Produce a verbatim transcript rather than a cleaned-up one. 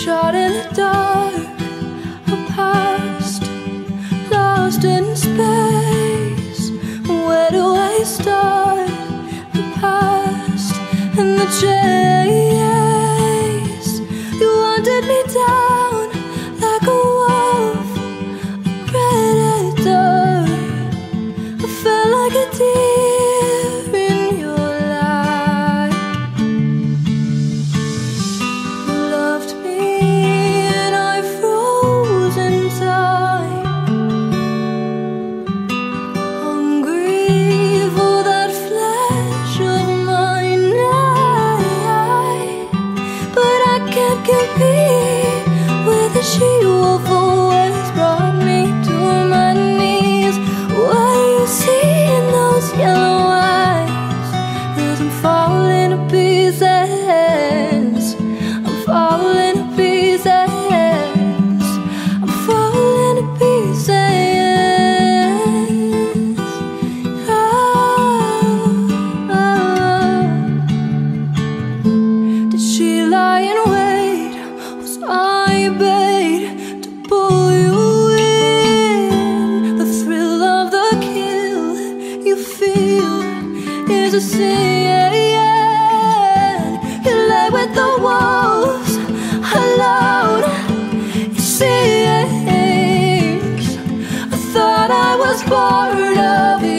shot in the dark, a past lost in space. Where do I start? The past and the chase. You wanted me down like a wolf, a predator. I felt like a deer in your life. You loved me and I froze in time, hungry for that flesh of mine. But I can't compete with the she-wolf who always brought me to my knees. What do you see in those yellow eyes? 'Cause I'm falling to pieces. I'm falling to pieces. I'm falling to pieces. Oh, oh. Did she lie in wait? Was I bait to pull you in? The thrill of the kill you feel is a sin. You lay with the wolves alone. It seems I thought I was part of you.